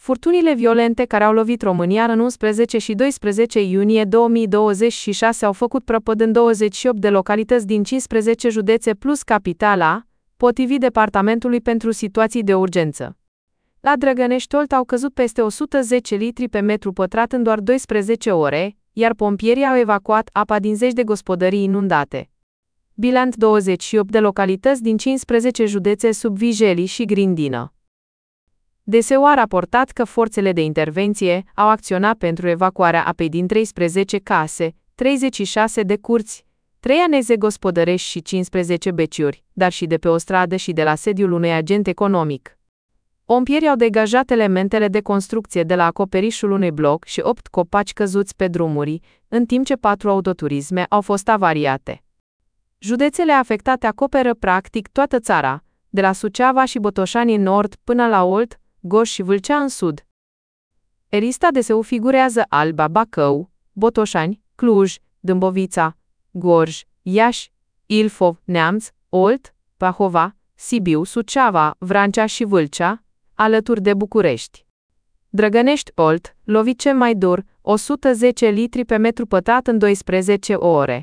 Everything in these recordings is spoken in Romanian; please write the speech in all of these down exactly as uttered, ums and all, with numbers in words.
Furtunile violente care au lovit România în unsprezece și doisprezece iunie două mii douăzeci și șase au făcut prăpăd în douăzeci și opt de localități din cincisprezece județe plus capitala, potrivit Departamentului pentru Situații de Urgență. La Drăgănești Olt au căzut peste o sută zece litri pe metru pătrat în doar doisprezece ore, iar pompierii au evacuat apa din zeci de gospodării inundate. Bilanț douăzeci și opt de localități din cincisprezece județe sub vijelii și grindină. D S U a raportat că forțele de intervenție au acționat pentru evacuarea apei din treisprezece case, treizeci și șase de curți, trei aneze gospodărești și cincisprezece beciuri, dar și de pe o stradă și de la sediul unui agent economic. Pompierii au degajat elementele de construcție de la acoperișul unui bloc și opt copaci căzuți pe drumuri, în timp ce patru autoturisme au fost avariate. Județele afectate acoperă practic toată țara, de la Suceava și Botoșani în nord până la Olt, Gorj și Vâlcea în sud. În lista D S U figurează Alba, Bacău, Botoșani, Cluj, Dâmbovița, Gorj, Iași, Ilfov, Neamț, Olt, Prahova, Sibiu, Suceava, Vrancea și Vâlcea, alături de București. Drăgănești Olt, lovit cel mai dur, o sută zece litri pe metru pătrat în doisprezece ore.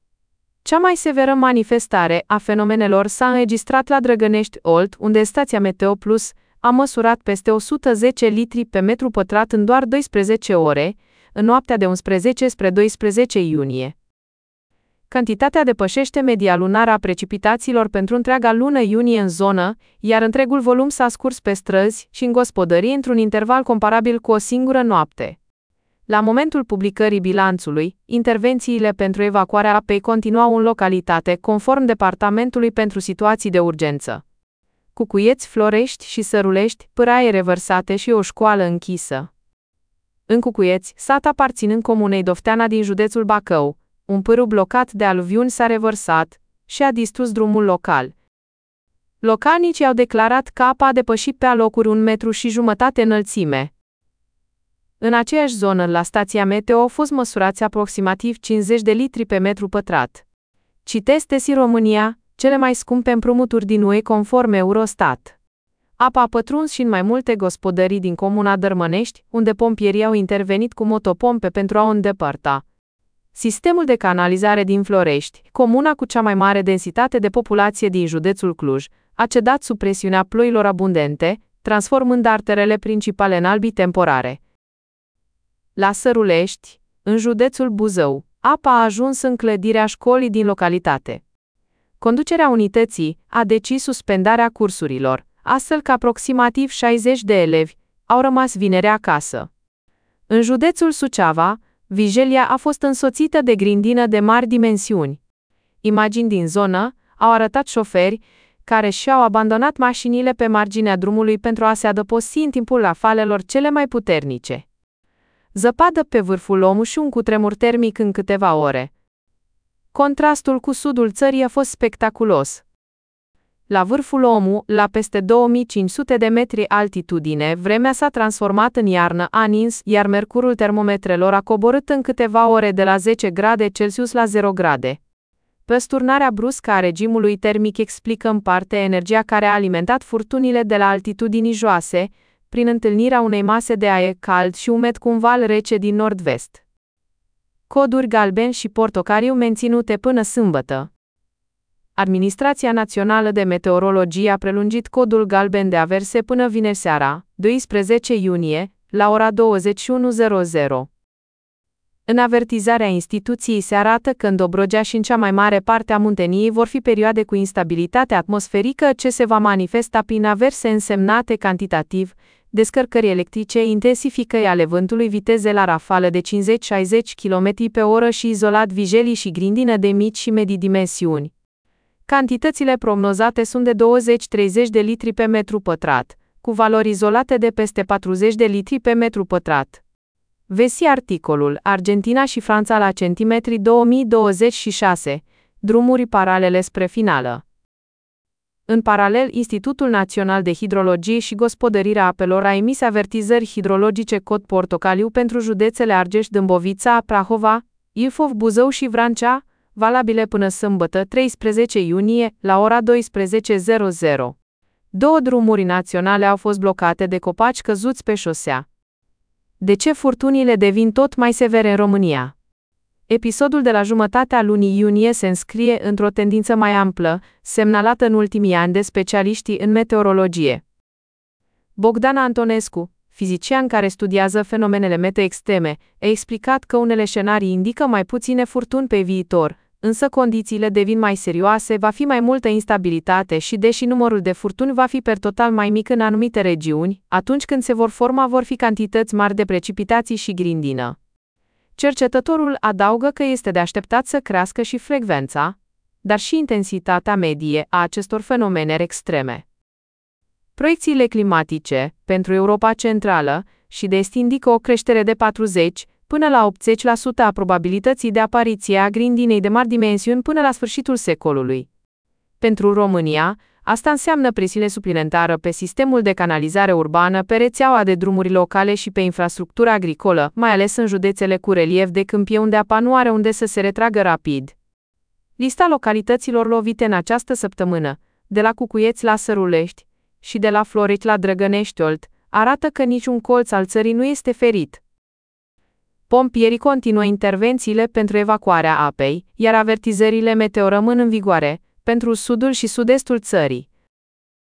Cea mai severă manifestare a fenomenelor s-a înregistrat la Drăgănești Olt, unde stația Meteo Plus a măsurat peste o sută zece litri pe metru pătrat în doar doisprezece ore, în noaptea de unsprezece spre doisprezece iunie. Cantitatea depășește media lunară a precipitațiilor pentru întreaga lună iunie în zonă, iar întregul volum s-a scurs pe străzi și în gospodării într-un interval comparabil cu o singură noapte. La momentul publicării bilanțului, intervențiile pentru evacuarea apei continuau în localitate, conform Departamentului pentru Situații de Urgență. Cucuieți, Florești și Sărulești, pâraie revărsate și o școală închisă. În Cucuieți, sat aparținând comunei Dofteana din județul Bacău, un pârâu blocat de aluviuni s-a revărsat și a distrus drumul local. Localnicii au declarat că apa a depășit pe alocuri un metru și jumătate înălțime. În aceeași zonă, la stația Meteo, au fost măsurați aproximativ cincizeci de litri pe metru pătrat. Citesc D S I România, cele mai scumpe împrumuturi din U E conform Eurostat. Apa a pătruns și în mai multe gospodării din comuna Dărmănești, unde pompierii au intervenit cu motopompe pentru a o îndepărta. Sistemul de canalizare din Florești, comuna cu cea mai mare densitate de populație din județul Cluj, a cedat sub presiunea ploilor abundente, transformând arterele principale în albii temporare. La Sărulești, în județul Buzău, apa a ajuns în clădirea școlii din localitate. Conducerea unității a decis suspendarea cursurilor, astfel că aproximativ șaizeci de elevi au rămas vineri acasă. În județul Suceava, vijelia a fost însoțită de grindină de mari dimensiuni. Imagini din zonă au arătat șoferi care și-au abandonat mașinile pe marginea drumului pentru a se adăposti în timpul rafalelor cele mai puternice. Zăpadă pe vârful Omu și un cutremur termic în câteva ore. Contrastul cu sudul țării a fost spectaculos. La vârful Omu, la peste două mii cinci sute de metri altitudine, vremea s-a transformat în iarnă, a nins, iar mercurul termometrelor a coborât în câteva ore de la zece grade Celsius la zero grade. Răsturnarea bruscă a regimului termic explică în parte energia care a alimentat furtunile de la altitudini joase, prin întâlnirea unei mase de aer cald și umed cu un val rece din nord-vest. Coduri galben și portocaliu menținute până sâmbătă. Administrația Națională de Meteorologie a prelungit codul galben de averse până vineri seara, doisprezece iunie, la ora douăzeci și unu. În avertizarea instituției se arată că în Dobrogea și în cea mai mare parte a Munteniei vor fi perioade cu instabilitate atmosferică ce se va manifesta prin averse însemnate cantitativ, descărcări electrice, intensificări ale vântului, viteze la rafală de cincizeci șaizeci kilometri pe oră și izolat vijelii și grindină de mici și medii dimensiuni. Cantitățile prognozate sunt de douăzeci treizeci de litri pe metru pătrat, cu valori izolate de peste patruzeci de litri pe metru pătrat. Vezi articolul Argentina și Franța la centimetri două mii douăzeci și șase, drumuri paralele spre finală. În paralel, Institutul Național de Hidrologie și Gospodărirea Apelor a emis avertizări hidrologice cod portocaliu pentru județele Argeș, Dâmbovița, Prahova, Ilfov, Buzău și Vrancea, valabile până sâmbătă, treisprezece iunie, la ora douăsprezece. Două drumuri naționale au fost blocate de copaci căzuți pe șosea. De ce furtunile devin tot mai severe în România? Episodul de la jumătatea lunii iunie se înscrie într-o tendință mai amplă, semnalată în ultimii ani de specialiștii în meteorologie. Bogdan Antonescu, fizician care studiază fenomenele meteo extreme, a explicat că unele scenarii indică mai puține furtuni pe viitor, însă condițiile devin mai serioase, va fi mai multă instabilitate și deși numărul de furtuni va fi per total mai mic în anumite regiuni, atunci când se vor forma vor fi cantități mari de precipitații și grindină. Cercetătorul adaugă că este de așteptat să crească și frecvența, dar și intensitatea medie a acestor fenomene extreme. Proiecțiile climatice, pentru Europa Centrală și de Est indică o creștere de patruzeci până la optzeci la sută a probabilității de apariție a grindinei de mari dimensiuni până la sfârșitul secolului. Pentru România, asta înseamnă presiune suplimentară pe sistemul de canalizare urbană, pe rețeaua de drumuri locale și pe infrastructura agricolă, mai ales în județele cu relief de câmpie unde apa nu are unde să se retragă rapid. Lista localităților lovite în această săptămână, de la Cucuieți la Sărulești și de la Florești la Drăgănești-Olt, arată că niciun colț al țării nu este ferit. Pompierii continuă intervențiile pentru evacuarea apei, iar avertizările meteo rămân în vigoare pentru sudul și sud-estul țării.